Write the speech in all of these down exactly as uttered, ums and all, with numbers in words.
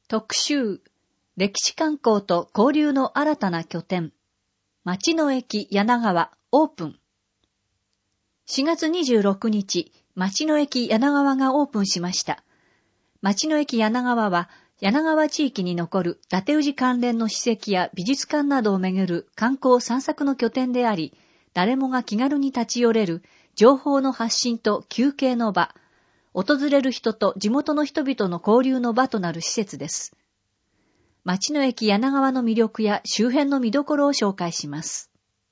特集、歴史観光と交流の新たな拠点、町の駅柳川オープン。しがつにじゅうろくにち、町の駅柳川がオープンしました。町の駅柳川は、柳川地域に残る伊達氏関連の史跡や美術館などを巡る観光散策の拠点であり、誰もが気軽に立ち寄れる情報の発信と休憩の場、訪れる人と地元の人々の交流の場となる施設です。町の駅柳川の魅力や周辺の見どころを紹介します。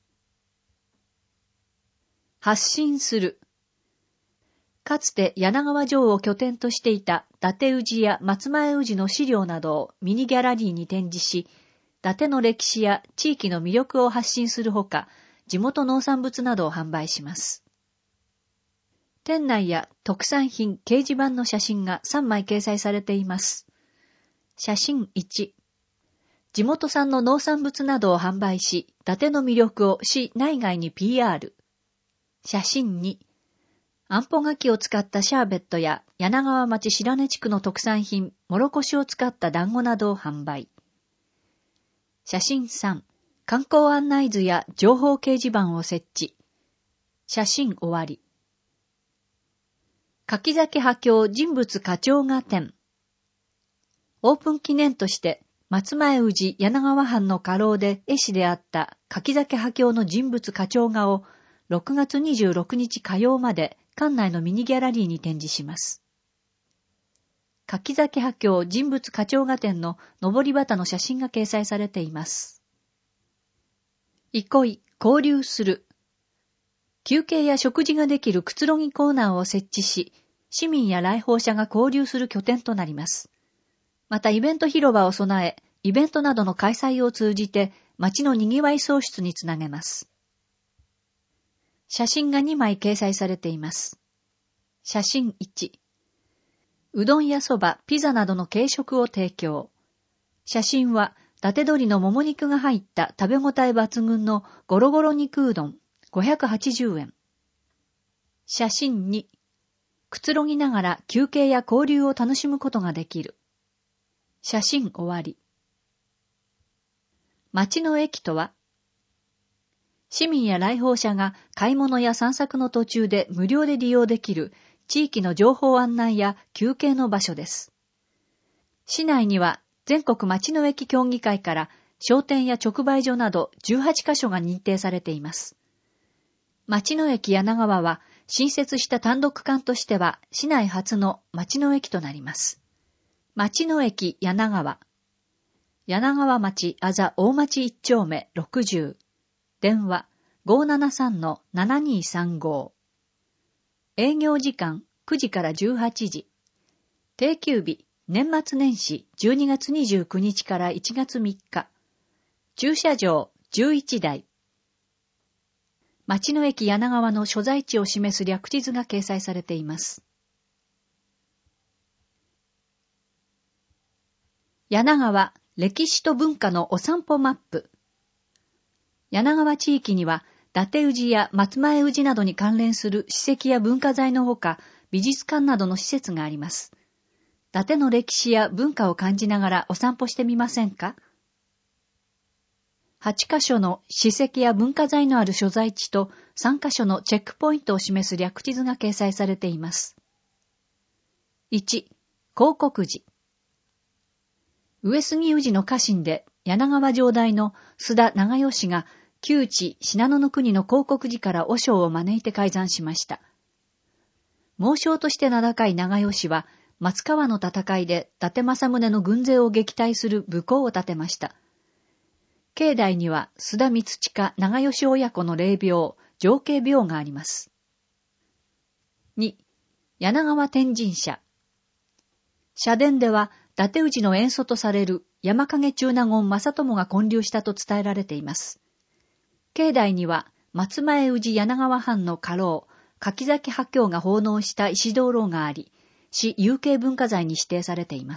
発信する。かつて柳川城を拠点としていた伊達氏や松前氏の資料などをミニギャラリーに展示し、伊達の歴史や地域の魅力を発信するほか、地元農産物などを販売します。店内や特産品掲示板の写真がさんまい掲載されています。写真いち。地元産の農産物などを販売し、伊達の魅力を市内外に ピーアール。写真に。あんぽ柿を使ったシャーベットや柳川町白根地区の特産品、もろこしを使った団子などを販売。写真さん。観光案内図や情報掲示板を設置。写真終わり。柿崎波郷人物花鳥画展。オープン記念として、松前氏柳川藩の家老で絵師であった柿崎波郷の人物花鳥画をろくがつにじゅうろくにち火曜まで館内のミニギャラリーに展示します。柿崎波郷人物花鳥画展の上り旗の写真が掲載されています。憩い、交流する。休憩や食事ができるくつろぎコーナーを設置し、市民や来訪者が交流する拠点となります。またイベント広場を備え、イベントなどの開催を通じて街の賑わい創出につなげます。写真がにまい掲載されています。写真いち。うどんやそば、ピザなどの軽食を提供。写真は、伊達鶏のもも肉が入った食べ応え抜群のゴロゴロ肉うどん、ごひゃくはちじゅうえん。写真に。くつろぎながら休憩や交流を楽しむことができる。写真終わり。町の駅とは、市民や来訪者が買い物や散策の途中で無料で利用できる地域の情報案内や休憩の場所です。市内には全国町の駅協議会から商店や直売所などじゅうはちかしょが認定されています。町の駅柳川は新設した単独館としては市内初の町の駅となります。町の駅柳川。柳川町あざ大町一丁目ろくじゅう。電話 ごーななさんのななにーさんご。営業時間くじからじゅうはちじ。定休日年末年始じゅうにがつにじゅうくにちからいちがつみっか。駐車場じゅういちだい。町の駅柳川の所在地を示す略地図が掲載されています。柳川歴史と文化のお散歩マップ。柳川地域には、伊達氏や松前氏などに関連する史跡や文化財のほか、美術館などの施設があります。伊達の歴史や文化を感じながらお散歩してみませんか？はちかしょの史跡や文化財のある所在地とさんかしょのチェックポイントを示す略地図が掲載されています。いち. 広告寺。上杉氏の家臣で柳川城代の須田長吉が旧知信濃の国の広告寺から和尚を招いて開山しました。猛将として名高い長吉は松川の戦いで伊達政宗の軍勢を撃退する武功を立てました。境内には須田光親長吉親子の霊廟、情景廟があります。に. 柳川天神社。社殿では伊達氏の遠祖とされる山影中納言正友が建立したと伝えられています。境内には松前氏柳川藩の家老、柿崎波郷が奉納した石灯籠があり、市有形文化財に指定されています。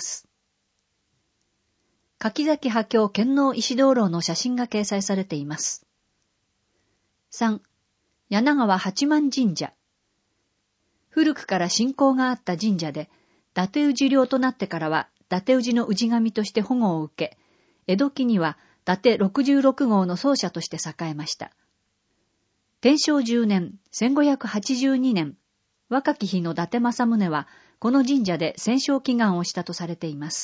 柿崎波郷献納石灯籠の写真が掲載されています。さん. 柳川八幡神社。古くから信仰があった神社で、伊達氏領となってからは伊達氏の氏神として保護を受け、江戸期には伊達ろくじゅうろく号の宗社として栄えました。天正じゅうねん、せんごひゃくはちじゅうにねん、若き日の伊達政宗は、この神社で戦勝祈願をしたとされています。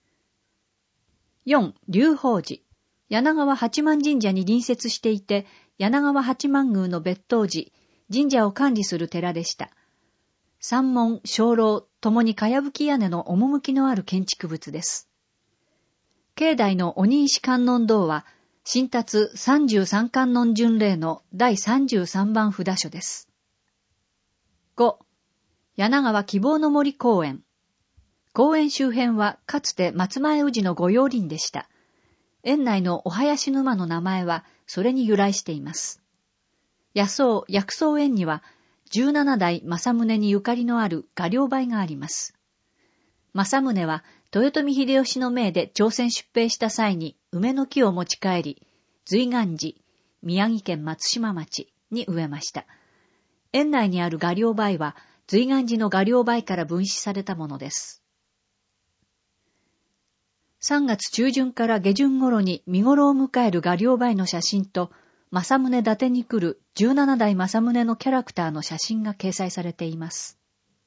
よん. 龍宝寺。柳川八幡神社に隣接していて、柳川八幡宮の別当寺、神社を管理する寺でした。三門、鐘楼、ともにかやぶき屋根の趣のある建築物です。境内の鬼石観音堂は、神達三十三観音巡礼のだいさんじゅうさんばん札所です。ご. 柳川希望の森公園。公園周辺はかつて松前宇治の御用林でした。園内のお囃子沼の名前はそれに由来しています。野草、薬草園にはじゅうななだい政宗にゆかりのある画稜梅があります。政宗は豊臣秀吉の命で朝鮮出兵した際に梅の木を持ち帰り、瑞岩寺、宮城県松島町に植えました。園内にある画稜梅は瑞岩寺の画稜梅から分子されたものです。さんがつ中旬から下旬頃に見頃を迎える画稜梅の写真と、政宗伊達に来るじゅうななだい政宗のキャラクターの写真が掲載されています。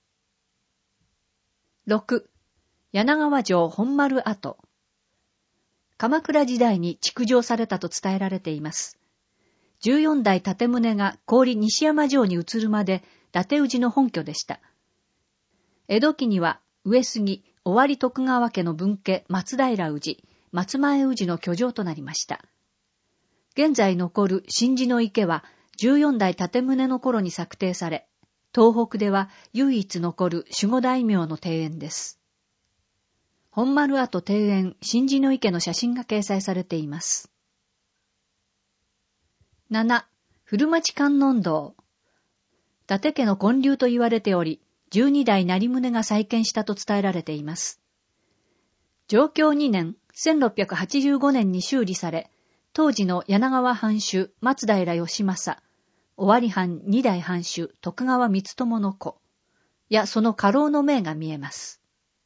ろく. 柳川城本丸跡。鎌倉時代に築城されたと伝えられています。じゅうよんだい建宗が郡西山城に移るまで伊達氏の本拠でした。江戸期には上杉、尾張徳川家の分家松平氏、松前氏の居城となりました。現在残る神事の池はじゅうよんだい建宗の頃に策定され、東北では唯一残る守護大名の庭園です。本丸跡庭園神事の池の写真が掲載されています。なな. 古町観音堂。伊達家の建立と言われており、じゅうにだい成宗が再建したと伝えられています。貞享にねん、せんろっぴゃくはちじゅうごねんに修理され、当時の柳川藩主松平義政、尾張藩二代藩主徳川光友の子やその家老の銘が見えます。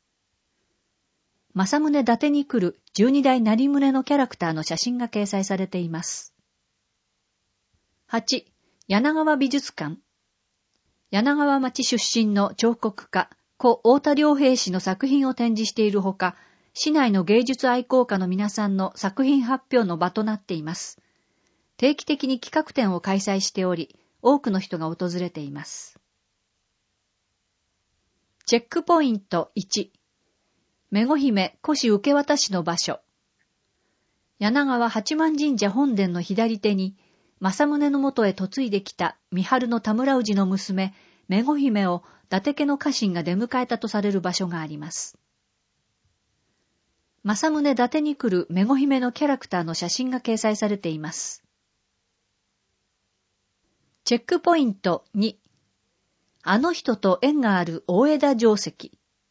政宗伊達に来るじゅうにだい成宗のキャラクターの写真が掲載されています。はち. 柳川美術館。柳川町出身の彫刻家、故太田良平氏の作品を展示しているほか、市内の芸術愛好家の皆さんの作品発表の場となっています。定期的に企画展を開催しており、多くの人が訪れています。チェックポイントいち。めご姫古紙受け渡しの場所。柳川八幡神社本殿の左手に、政宗のもとへ嫁いできた三春の田村氏の娘、めご姫を伊達家の家臣が出迎えたとされる場所があります。政宗伊達に来るめご姫のキャラクターの写真が掲載されています。チェックポイントに。あの人と縁がある大枝城跡。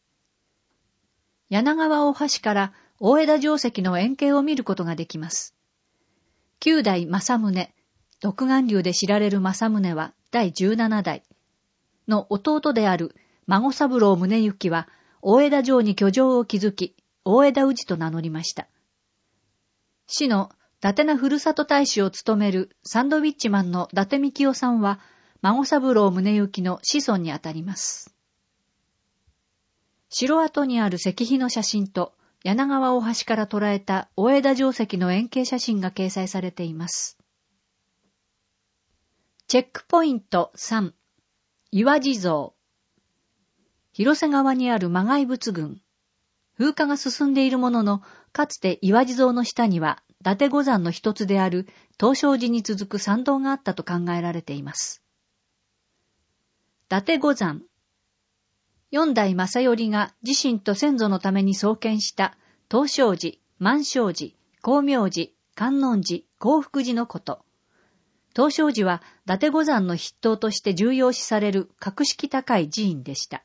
柳川大橋から大枝城跡の円形を見ることができます。九代政宗、独眼竜で知られる政宗はだいじゅうななだいの弟である孫三郎宗行は大枝城に居城を築き、大枝氏と名乗りました。市の伊達なふるさと大使を務めるサンドウィッチマンの伊達幹夫さんは孫三郎宗行の子孫にあたります。城跡にある石碑の写真と柳川大橋から捉えた大枝城跡の円形写真が掲載されています。チェックポイントさん。岩地蔵。広瀬川にある磨崖仏群。風化が進んでいるものの、かつて岩地蔵の下には、伊達五山の一つである東照寺に続く参道があったと考えられています。伊達五山。四代正頼が自身と先祖のために創建した東照寺、万象寺、光明寺、観音寺、興福寺のこと。東照寺は伊達五山の筆頭として重要視される格式高い寺院でした。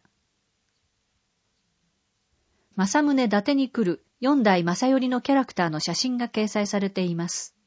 政宗伊達に来る四代正頼のキャラクターの写真が掲載されています。